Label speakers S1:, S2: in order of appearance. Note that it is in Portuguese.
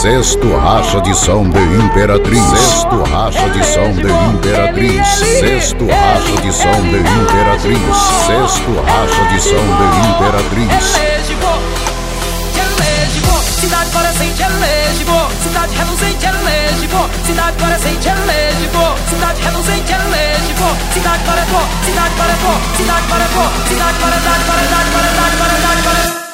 S1: Sexto racha de São de Imperatriz. Sexto racha de São de Imperatriz. Sexto racha de São de Imperatriz. Sexto racha de São de Imperatriz.
S2: Cidade parecente é legível, cidade reluzente é legível, cidade parecente é legível, cidade reluzente é legível, cidade para cidade para cidade para cidade para